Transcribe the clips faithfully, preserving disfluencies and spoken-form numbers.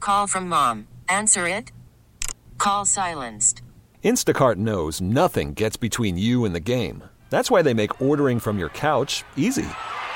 call from mom. Answer it. Call silenced. Instacart knows nothing gets between you and the game. That's why they make ordering from your couch easy.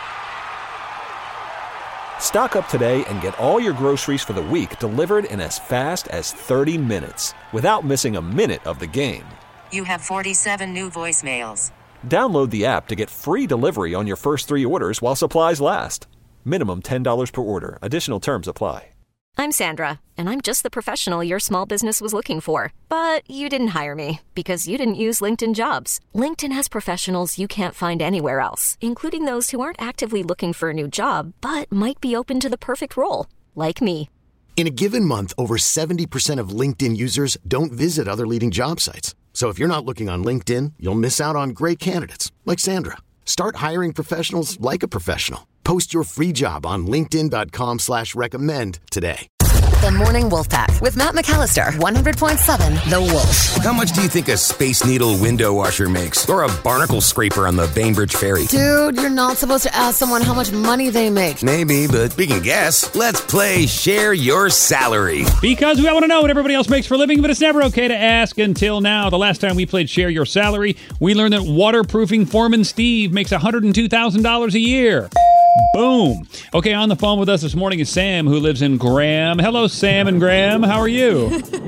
Stock up today and get all your groceries for the week delivered in as fast as thirty minutes without missing a minute of the game. You have forty-seven new voicemails. Download the app to get free delivery on your first three orders while supplies last. Minimum ten dollars per order. Additional terms apply. I'm Sandra, and I'm just the professional your small business was looking for. But you didn't hire me because you didn't use LinkedIn Jobs. LinkedIn has professionals you can't find anywhere else, including those who aren't actively looking for a new job, but might be open to the perfect role, like me. In a given month, over seventy percent of LinkedIn users don't visit other leading job sites. So if you're not looking on LinkedIn, you'll miss out on great candidates like Sandra. Start hiring professionals like a professional. Post your free job on linkedin.com slash recommend today. The Morning Wolf Pack with Matt McAllister, one hundred point seven The Wolf. How much do you think a Space Needle window washer makes? Or a barnacle scraper on the Bainbridge Ferry? Dude, you're not supposed to ask someone how much money they make. Maybe, but we can guess. Let's play Share Your Salary. Because we all want to know what everybody else makes for a living, but it's never okay to ask until now. The last time we played Share Your Salary, we learned that waterproofing foreman Steve makes one hundred two thousand dollars a year. Boom. Okay, on the phone with us this morning is Sam, who lives in Graham. Hello, Sam and Graham. How are you?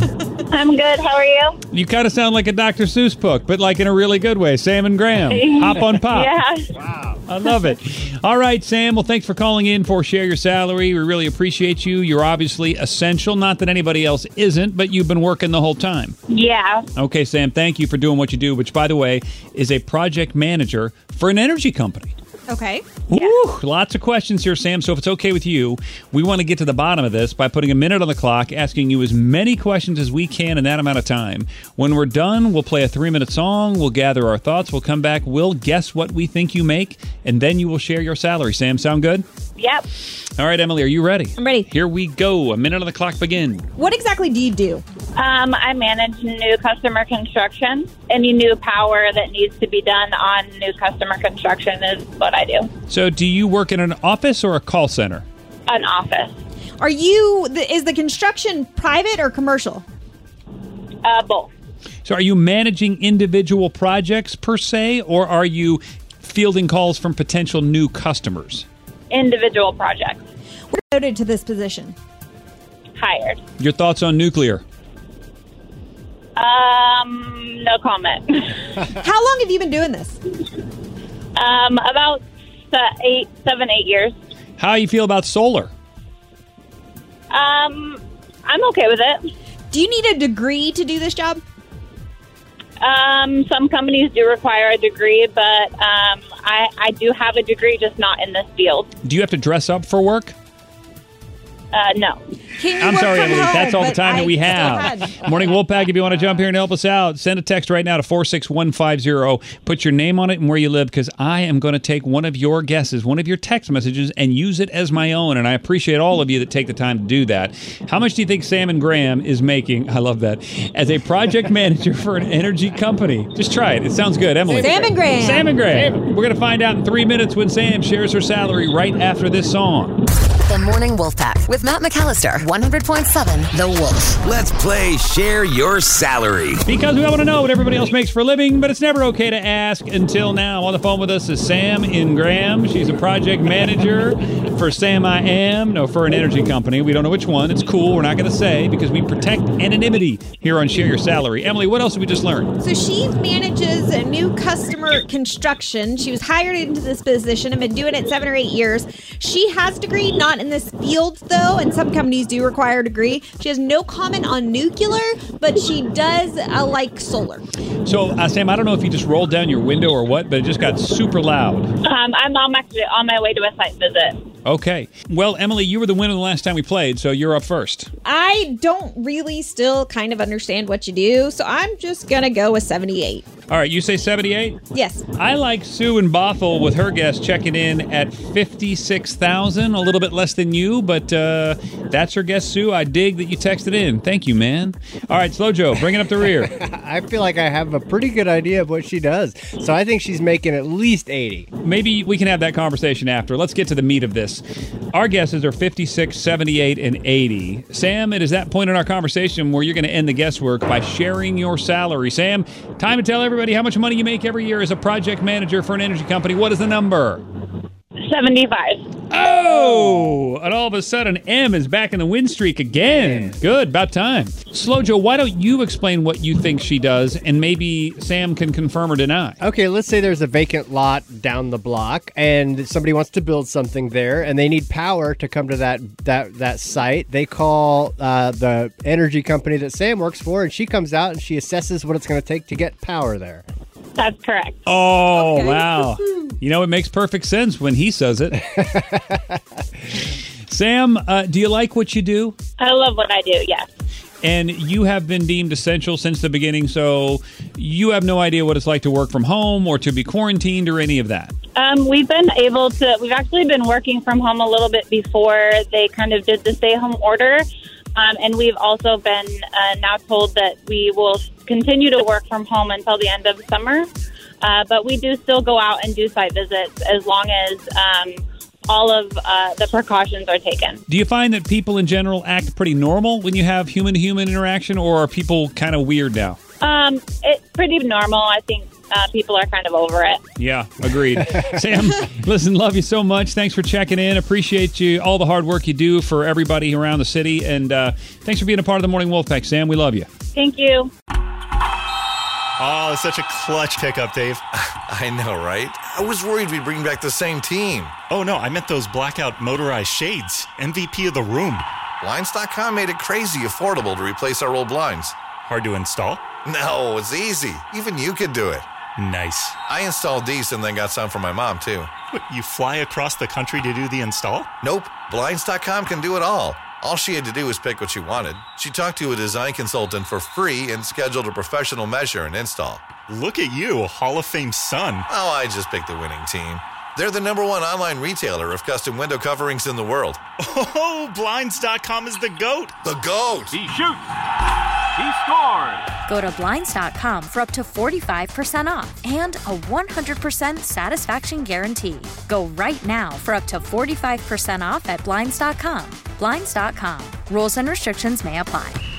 I'm good. How are you? You kind of sound like a Doctor Seuss book, but like in a really good way. Sam and Graham. Hop on pop. Yeah. Wow. I love it. All right, Sam. Well, thanks for calling in for Share Your Salary. We really appreciate you. You're obviously essential. Not that anybody else isn't, but you've been working the whole time. Yeah. Okay, Sam. Thank you for doing what you do, which, by the way, is a project manager for an energy company. Okay. Ooh, lots of questions here, Sam. So if it's okay with you, we want to get to the bottom of this by putting a minute on the clock, asking you as many questions as we can in that amount of time. When we're done, we'll play a three-minute song. We'll gather our thoughts. We'll come back. We'll guess what we think you make, and then you will share your salary. Sam, sound good? Yep. All right, Emily, are you ready? I'm ready. Here we go. A minute on the clock begin. What exactly do you do? Um, I manage new customer construction. Any new power that needs to be done on new customer construction is what I do. So do you work in an office or a call center? An office. Are you, is the construction private or commercial? Uh, both. So are you managing individual projects per se, or are you fielding calls from potential new customers? Individual projects. What are you devoted to this position? Hired. Your thoughts on nuclear? Um, no comment. How long have you been doing this? Um, about uh, eight, seven, eight years. How do you feel about solar? Um, I'm okay with it. Do you need a degree to do this job? Um, some companies do require a degree, but um, I, I do have a degree, just not in this field. Do you have to dress up for work? Uh, no. I'm sorry, Emily. Home, that's all the time that we have. Morning Wolfpack, if you want to jump here and help us out, send a text right now to four six one five zero. Put your name on it and where you live, because I am going to take one of your guesses, one of your text messages, and use it as my own. And I appreciate all of you that take the time to do that. How much do you think Sam and Graham is making, I love that, as a project manager for an energy company? Just try it. It sounds good. Emily. Sam and Graham. Sam and Graham. We're going to find out in three minutes when Sam shares her salary right after this song. The Morning Wolf Pack with Matt McAllister, one hundred point seven The Wolf. Let's play Share Your Salary. Because we all want to know what everybody else makes for a living, but it's never okay to ask until now. On the phone with us is Sam in Graham. She's a project manager for Sam I Am, no, for an energy company. We don't know which one. It's cool. We're not going to say because we protect anonymity here on Share Your Salary. Emily, what else did we just learn? So she manages a new customer construction. She was hired into this position and been doing it seven or eight years. She has a degree, not in this field, though, and some companies do require a degree. She has no comment on nuclear, but she does uh, like solar. So, uh, Sam, I don't know if you just rolled down your window or what, but it just got super loud. Um, I'm on my, on my way to a site visit. Okay. Well, Emily, you were the winner the last time we played, so you're up first. I don't really still kind of understand what you do, so I'm just going to go with seventy-eight. All right, you say seventy-eight? Yes. I like Sue in Bothell with her guess checking in at fifty-six thousand, a little bit less than you, but uh, that's her guess, Sue. I dig that you texted in. Thank you, man. All right, Slow Joe, bring it up the rear. I feel like I have a pretty good idea of what she does, so I think she's making at least eighty. Maybe we can have that conversation after. Let's get to the meat of this. Our guesses are fifty-six, seventy-eight, and eighty. Sam, it is that point in our conversation where you're going to end the guesswork by sharing your salary. Sam, time to tell everybody how much money you make every year as a project manager for an energy company. What is the number? seventy-five. Oh! And all of a sudden, M is back in the win streak again. Good, about time. Slow Joe, why don't you explain what you think she does, and maybe Sam can confirm or deny? Okay, let's say there's a vacant lot down the block, and somebody wants to build something there, and they need power to come to that that, that site. They call uh, the energy company that Sam works for, and she comes out and she assesses what it's going to take to get power there. That's correct. Oh, okay. Wow. You know, it makes perfect sense when he says it. Sam, uh, do you like what you do? I love what I do, yes. And you have been deemed essential since the beginning, so you have no idea what it's like to work from home or to be quarantined or any of that. Um, we've been able to, we've actually been working from home a little bit before they kind of did the stay-home order. Um, and we've also been uh, now told that we will continue to work from home until the end of summer. Uh, but we do still go out and do site visits as long as um, all of uh, the precautions are taken. Do you find that people in general act pretty normal when you have human-to-human interaction, or are people kind of weird now? Um, it's pretty normal. I think uh, people are kind of over it. Yeah, agreed. Sam, listen, love you so much. Thanks for checking in. Appreciate you, all the hard work you do for everybody around the city. And uh, thanks for being a part of the Morning Wolfpack, Sam. We love you. Thank you. Oh, such a clutch pickup, Dave. I know, right? I was worried we'd bring back the same team. Oh, no, I meant those blackout motorized shades. M V P of the room. Blinds dot com made it crazy affordable to replace our old blinds. Hard to install? No, it's easy. Even you could do it. Nice. I installed these and then got some for my mom, too. What, you fly across the country to do the install? Nope. Blinds dot com can do it all. All she had to do was pick what she wanted. She talked to a design consultant for free and scheduled a professional measure and install. Look at you, Hall of Fame son. Oh, I just picked the winning team. They're the number one online retailer of custom window coverings in the world. Oh, Blinds dot com is the GOAT. The GOAT. He shoots. He scored. Go to Blinds dot com for up to forty-five percent off and a one hundred percent satisfaction guarantee. Go right now for up to forty-five percent off at Blinds dot com. Blinds dot com. Rules and restrictions may apply.